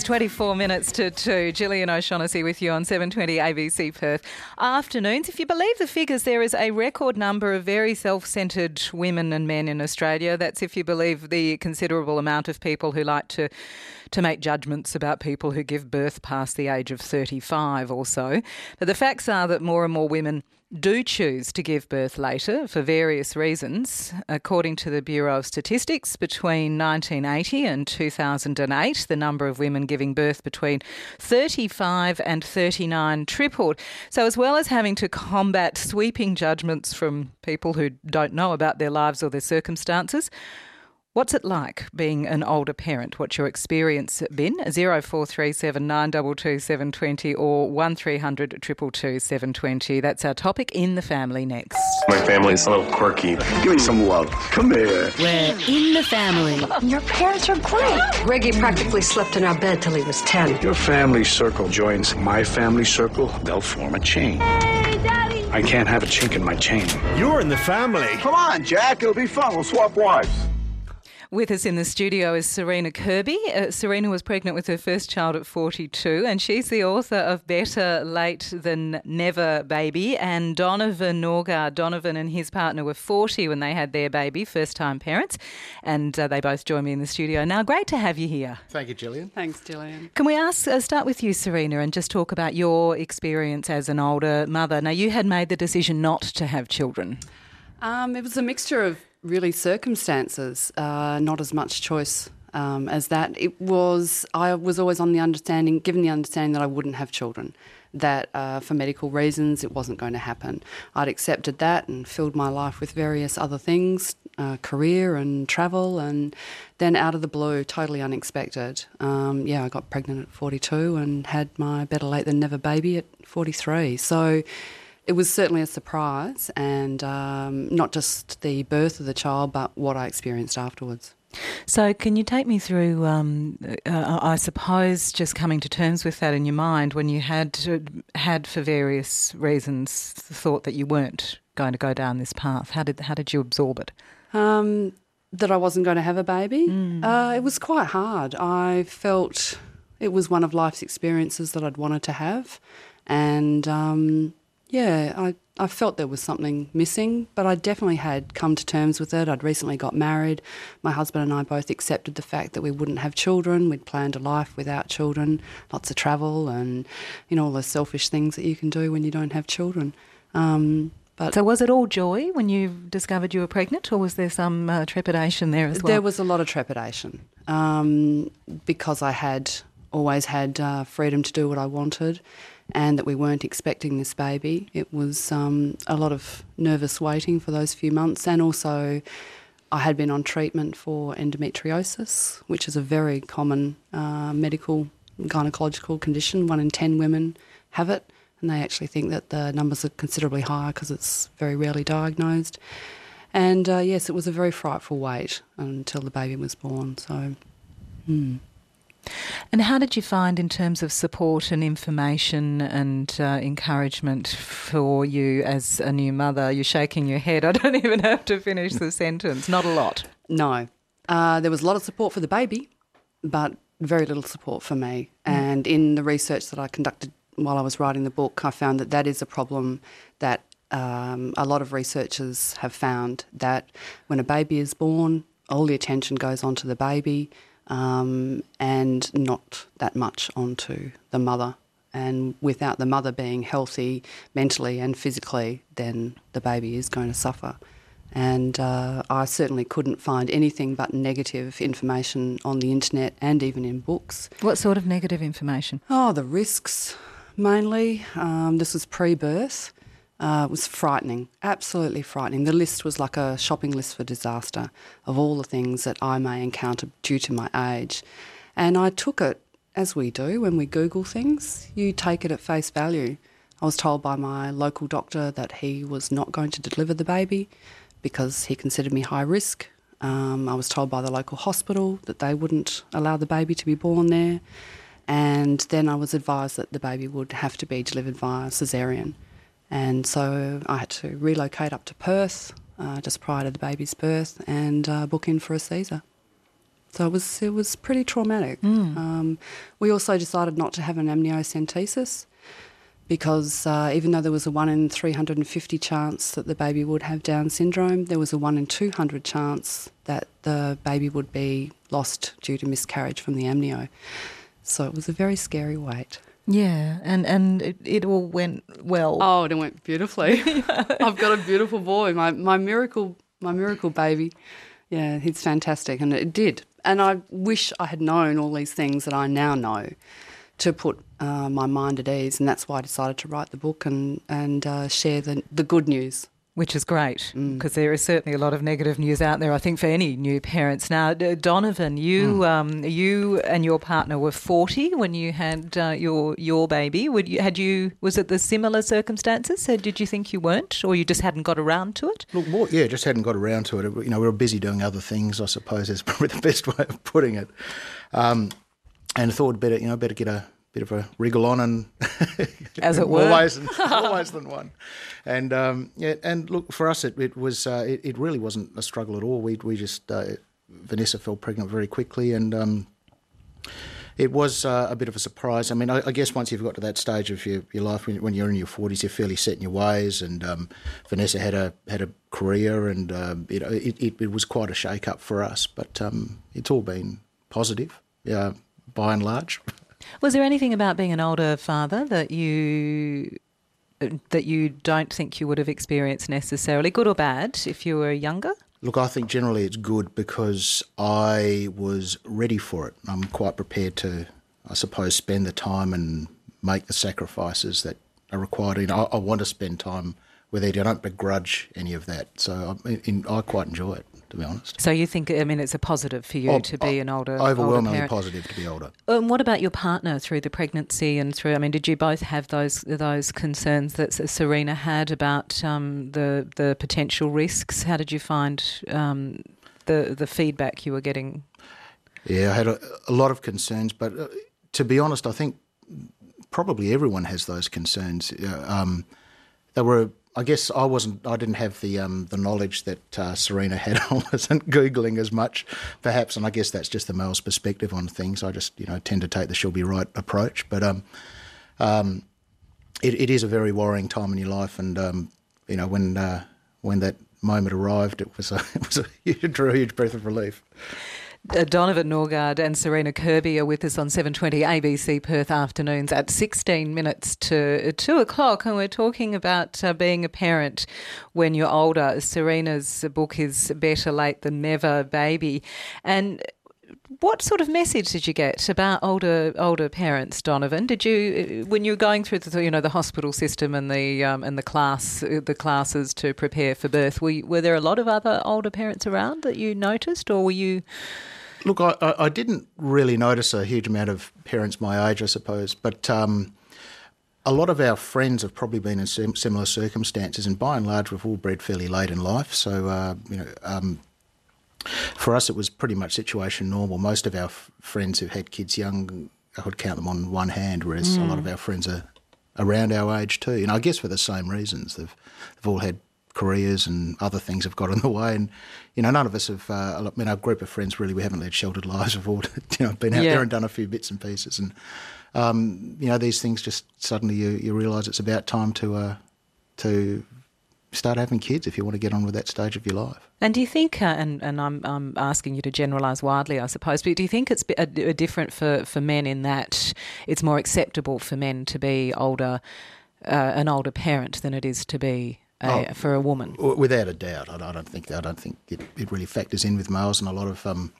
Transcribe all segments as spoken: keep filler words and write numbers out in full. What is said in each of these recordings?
twenty-four minutes to two. Gillian O'Shaughnessy with you on seven twenty A B C Perth afternoons. If you believe the figures, there is a record number of very self-centred women and men in Australia. That's if you believe the considerable amount of people who like to to make judgments about people who give birth past the age of thirty-five or so. But the facts are that more and more women do choose to give birth later for various reasons. According to the Bureau of Statistics, between nineteen eighty and two thousand eight, the number of women giving birth between thirty-five and thirty-nine tripled. So as well as having to combat sweeping judgments from people who don't know about their lives or their circumstances, what's it like being an older parent? What's your experience been? zero four three seven nine two two seven two zero or one three hundred two two two seven two zero. That's our topic in the family next. My family's a little quirky. Give me some love. Come here. We're in the family. Your parents are great. Reggie practically slept in our bed till he was ten. Your family circle joins my family circle, they'll form a chain. Hey, Daddy! I can't have a chink in my chain. You're in the family. Come on, Jack. It'll be fun. We'll swap wives. With us in the studio is Serena Kirby. Uh, Serena was pregnant with her first child at forty-two, and she's the author of Better Late Than Never Baby. And Donovan Norgard, Donovan and his partner were forty when they had their baby, first-time parents, and uh, they both join me in the studio now. Great to have you here. Thank you, Gillian. Thanks, Gillian. Can we ask, uh, start with you, Serena, and just talk about your experience as an older mother? Now, you had made the decision not to have children. Um, it was a mixture of really circumstances, uh, not as much choice um, as that. It was, I was always on the understanding, given the understanding that I wouldn't have children, that uh, for medical reasons it wasn't going to happen. I'd accepted that and filled my life with various other things, uh, career and travel, and then out of the blue, totally unexpected, um, yeah, I got pregnant at forty-two and had my better late than never baby at forty-three. So it was certainly a surprise, and um, not just the birth of the child, but what I experienced afterwards. So can you take me through, um, uh, I suppose, just coming to terms with that in your mind when you had to, had for various reasons thought that you weren't going to go down this path? How did how did you absorb it? Um, that I wasn't going to have a baby? Mm. Uh, it was quite hard. I felt it was one of life's experiences that I'd wanted to have, and Um, Yeah, I, I felt there was something missing, but I definitely had come to terms with it. I'd recently got married. My husband and I both accepted the fact that we wouldn't have children. We'd planned a life without children, lots of travel and, you know, all those selfish things that you can do when you don't have children. Um, but so was it all joy when you discovered you were pregnant, or was there some uh, trepidation there as well? There was a lot of trepidation um, because I had always had uh, freedom to do what I wanted, and that we weren't expecting this baby. It was um, a lot of nervous waiting for those few months, and also I had been on treatment for endometriosis, which is a very common uh, medical gynecological condition. One in ten women have it, and they actually think that the numbers are considerably higher because it's very rarely diagnosed. And uh, yes, it was a very frightful wait until the baby was born. So, hmm. And how did you find in terms of support and information and uh, encouragement for you as a new mother? You're shaking your head. I don't even have to finish the sentence. Not a lot. No. Uh, there was a lot of support for the baby, but very little support for me. Mm. And in the research that I conducted while I was writing the book, I found that that is a problem that um, a lot of researchers have found, that when a baby is born, all the attention goes on to the baby, Um, and not that much onto the mother. And without the mother being healthy mentally and physically, then the baby is going to suffer. And uh, I certainly couldn't find anything but negative information on the internet and even in books. What sort of negative information? Oh, the risks mainly. Um, this was pre-birth. Uh, it was frightening, absolutely frightening. The list was like a shopping list for disaster of all the things that I may encounter due to my age. And I took it, as we do when we Google things, you take it at face value. I was told by my local doctor that he was not going to deliver the baby because he considered me high risk. Um, I was told by the local hospital that they wouldn't allow the baby to be born there. And then I was advised that the baby would have to be delivered via caesarean. And so I had to relocate up to Perth uh, just prior to the baby's birth and uh, book in for a Caesar. So it was it was pretty traumatic. Mm. Um, we also decided not to have an amniocentesis because uh, even though there was a one in three hundred fifty chance that the baby would have Down syndrome, there was a one in two hundred chance that the baby would be lost due to miscarriage from the amnio. So it was a very scary wait. Yeah, and, and it, it all went well. Oh, it went beautifully. I've got a beautiful boy, my my miracle my miracle baby. Yeah, he's fantastic, and it did. And I wish I had known all these things that I now know to put uh, my mind at ease, and that's why I decided to write the book and, and uh, share the, the good news. Which is great, because mm. there is certainly a lot of negative news out there, I think, for any new parents. Now, Donovan, you mm. um, you and your partner were forty when you had uh, your your baby. Would you, had you was it the similar circumstances? So did you think you weren't, or you just hadn't got around to it? Look, more, yeah, just hadn't got around to it. You know, we were busy doing other things, I suppose, is probably the best way of putting it. Um, and thought better, you know, better get a bit of a wriggle on, and as it were, more ways than, more ways than one. And um, yeah, and look, for us, it, it was uh, it, it really wasn't a struggle at all. We we just uh, Vanessa fell pregnant very quickly, and um, it was uh, a bit of a surprise. I mean, I, I guess once you've got to that stage of your, your life, when, when you're in your forties, you're fairly set in your ways. And um, Vanessa had a had a career, and um, you know, it, it it was quite a shake up for us. But um, it's all been positive, yeah, by and large. Was there anything about being an older father that you that you don't think you would have experienced necessarily, good or bad, if you were younger? Look, I think generally it's good because I was ready for it. I'm quite prepared to, I suppose, spend the time and make the sacrifices that are required. You know, I, I want to spend time with Eddie. I don't begrudge any of that. So I, in, I quite enjoy it, to be honest. So you think, I mean, it's a positive for you oh, to be an older Overwhelmingly older positive to be older. And what about your partner through the pregnancy and through, I mean, did you both have those those concerns that Serena had about um, the the potential risks? How did you find um, the, the feedback you were getting? Yeah, I had a, a lot of concerns, but uh, to be honest, I think probably everyone has those concerns. Uh, um, they were... I guess I wasn't. I didn't have the um, the knowledge that uh, Serena had. I wasn't googling as much, perhaps, and I guess that's just the male's perspective on things. I just, you know, tend to take the "she'll be right" approach. But um, um, it, it is a very worrying time in your life, and um, you know, when uh, when that moment arrived, it was a it was a it drew a huge breath of relief. Uh, Donovan Norgard and Serena Kirby are with us on seven twenty A B C Perth afternoons at sixteen minutes to two o'clock, and we're talking about uh, being a parent when you're older. Serena's book is Better Late Than Never, Baby. And what sort of message did you get about older older parents, Donovan? Did you, when you were going through the you know the hospital system and the um, and the class the classes to prepare for birth, were were there a lot of other older parents around that you noticed, or were you? Look, I, I didn't really notice a huge amount of parents my age, I suppose, but um, a lot of our friends have probably been in sim- similar circumstances, and by and large, we've all bred fairly late in life. So, uh, you know, um, for us, it was pretty much situation normal. Most of our f- friends who've had kids young, I could count them on one hand, whereas mm. a lot of our friends are around our age too. You know, I guess for the same reasons. They've they've all had careers and other things have got in the way, and you know, none of us have. Uh, I mean, our group of friends really, we haven't led sheltered lives. We've all, you know, been out yeah. there and done a few bits and pieces, and um, you know, these things just suddenly you, you realise it's about time to uh, to start having kids if you want to get on with that stage of your life. And do you think, uh, and, and I'm I'm asking you to generalise widely, I suppose, but do you think it's a, a different for, for men in that it's more acceptable for men to be older, uh, an older parent than it is to be A, oh, for a woman? Without a doubt, I don't think I don't think it, it really factors in with males, and a lot of um,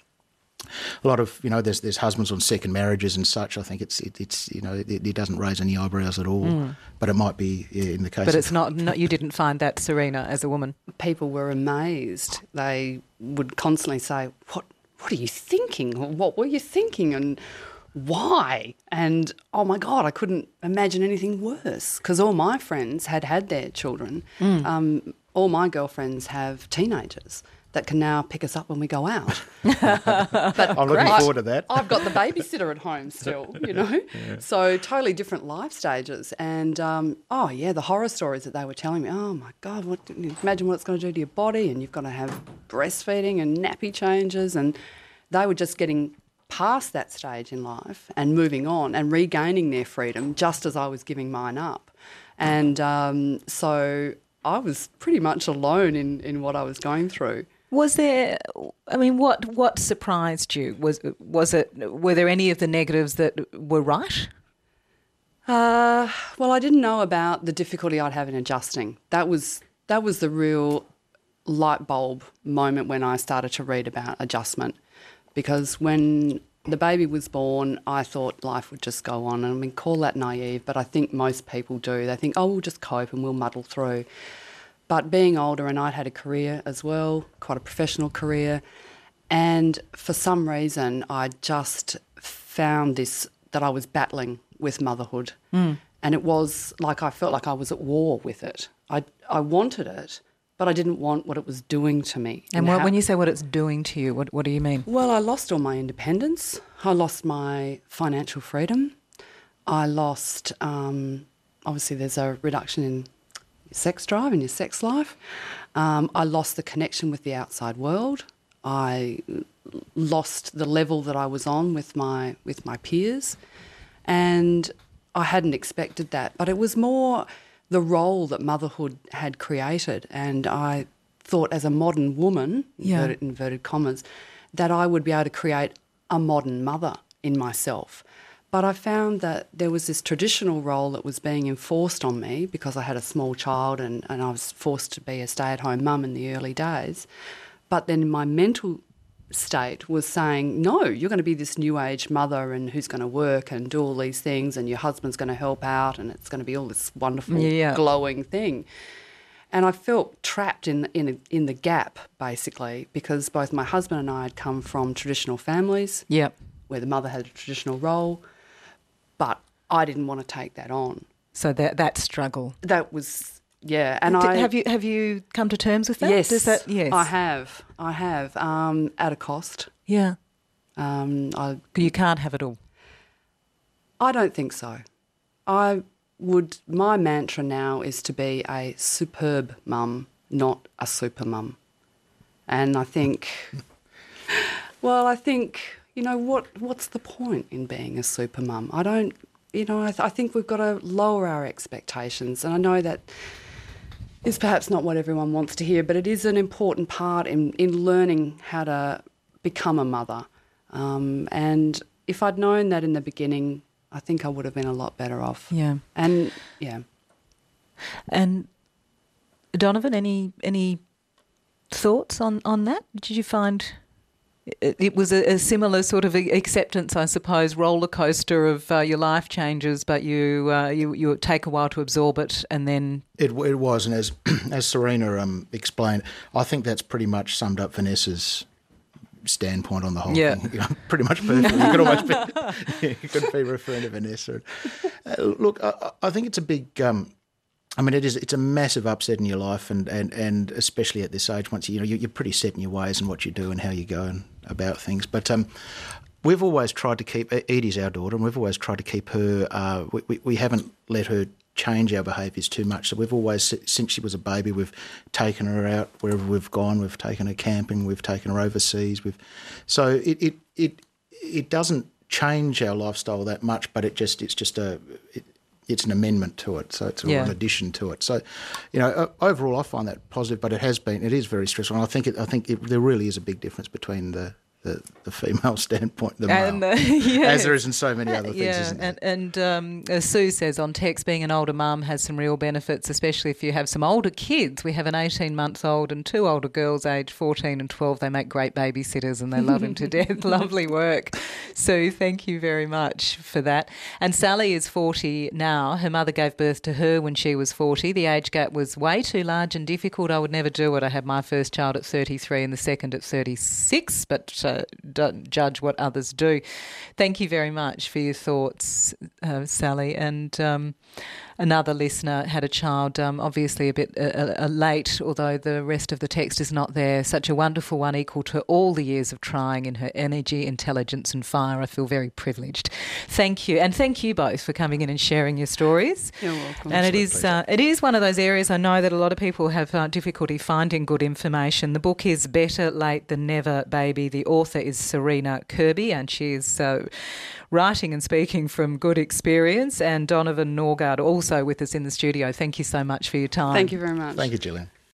a lot of you know, there's there's husbands on second marriages and such. I think it's it, it's you know it, it doesn't raise any eyebrows at all, mm. but it might be yeah, in the case. But of, it's not, not. You didn't find that, Serena, as a woman. People were amazed. They would constantly say, "What? What are you thinking? What were you thinking?" and why? And oh my God, I couldn't imagine anything worse, because all my friends had had their children. Mm. Um, all my girlfriends have teenagers that can now pick us up when we go out. But I'm looking great. forward to that. I've got the babysitter at home still, you know. Yeah. So totally different life stages. And um, oh yeah, the horror stories that they were telling me. Oh my God, what? Imagine what it's going to do to your body, and you've got to have breastfeeding and nappy changes and they were just getting past that stage in life and moving on and regaining their freedom just as I was giving mine up. And um, so I was pretty much alone in, in what I was going through. Was there, I mean, what what surprised you? Was was it, were there any of the negatives that were right? Uh, well, I didn't know about the difficulty I'd have in adjusting. That was that was the real light bulb moment when I started to read about adjustment. Because when the baby was born, I thought life would just go on. And I mean, call that naive, but I think most people do. They think, oh, we'll just cope and we'll muddle through. But being older, and I'd had a career as well, quite a professional career, and for some reason I just found this, that I was battling with motherhood. Mm. And it was like I felt like I was at war with it. I, I wanted it, but I didn't want what it was doing to me. And what, when you say what it's doing to you, what, what do you mean? Well, I lost all my independence. I lost my financial freedom. I lost, um, obviously there's a reduction in your sex drive and your sex life. Um, I lost the connection with the outside world. I lost the level that I was on with my with my peers. And I hadn't expected that. But it was more the role that motherhood had created, and I thought as a modern woman, yeah. inverted, inverted commas, that I would be able to create a modern mother in myself. But I found that there was this traditional role that was being enforced on me because I had a small child and, and I was forced to be a stay-at-home mum in the early days. But then my mental state was saying, no, you're going to be this new age mother and who's going to work and do all these things and your husband's going to help out and it's going to be all this wonderful yeah. glowing thing. And I felt trapped in in in the gap, basically, because both my husband and I had come from traditional families yep. where the mother had a traditional role, but I didn't want to take that on. So that that struggle. That was... Yeah, and Did, I have you have you come to terms with that? Yes, Does that, yes, I have. I have um, at a cost. Yeah, um, I you can't have it all. I don't think so. I would. My mantra now is to be a superb mum, not a super mum, and I think. Well, I think you know what. What's the point in being a super mum? I don't. You know, I, th- I think we've got to lower our expectations, and I know that. Is perhaps not what everyone wants to hear, but it is an important part in, in learning how to become a mother. Um, and if I'd known that in the beginning, I think I would have been a lot better off. Yeah. And, yeah. And, Donovan, any any thoughts on, on that? Did you find it, it was a, a similar sort of acceptance, I suppose, roller coaster of uh, your life changes, but you, uh, you you take a while to absorb it, and then it it was, and as as Serena um, explained, I think that's pretty much summed up Vanessa's standpoint on the whole yeah. thing. You know, pretty much perfect. You could almost be you could be referring to Vanessa. Uh, look, I, I think it's a big. Um, I mean, it is. It's a massive upset in your life, and, and, and especially at this age, once you know you're pretty set in your ways and what you do and how you go and about things. But um, we've always tried to keep Edie's our daughter, and we've always tried to keep her. Uh, we, we we haven't let her change our behaviours too much. So we've always, since she was a baby, we've taken her out wherever we've gone. We've taken her camping. We've taken her overseas. We've so it it it, it doesn't change our lifestyle that much, but it just it's just a. It, It's an amendment to it, so it's yeah. an addition to it. So, you know, overall, I find that positive. But it has been, it is very stressful. And I think, it, I think it, there really is a big difference between the, the, the female standpoint, the and, male, uh, yes. as there is in so many other things. Yeah, isn't and there? and um, as Sue says on text, being an older mum has some real benefits, especially if you have some older kids. We have an eighteen-month-old and two older girls, aged fourteen and twelve. They make great babysitters and they love him to death. Lovely work. Sue, thank you very much for that. And Sally is forty now. Her mother gave birth to her when she was forty. The age gap was way too large and difficult. I would never do it. I had my first child at thirty-three and the second at thirty-six, but uh, don't judge what others do. Thank you very much for your thoughts, uh, Sally. And um, another listener had a child, um, obviously a bit uh, uh, late, although the rest of the text is not there. Such a wonderful one, equal to all the years of trying in her energy, intelligence and fire. I feel very privileged. Thank you. And thank you both for coming in and sharing your stories. You're welcome. And it is, uh, it is one of those areas I know that a lot of people have uh, difficulty finding good information. The book is Better Late Than Never, Baby. The author is Serena Kirby, and she is uh, writing and speaking from good experience. And Donovan Norgard also with us in the studio. Thank you so much for your time. Thank you very much. Thank you, Gillian.